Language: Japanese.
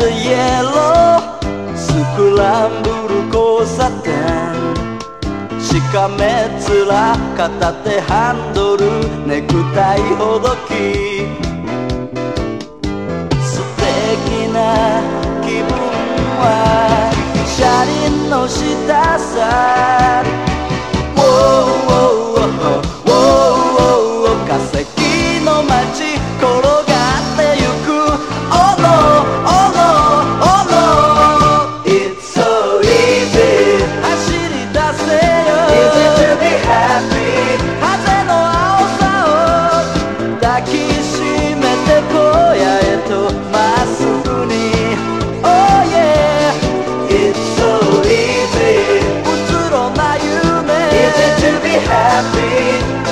the yellow スクランブル交差点しかめ面片手ハンドルネクタイほどき素敵な気分は車輪の下さ化石の街転がってゆく Oh no, oh no, oh no It's so easy 走り出せよ Easy to be happy 風の青さを抱きしめて荒野へとまっすぐに Oh yeah It's so easy うつろな夢 Easy to be happy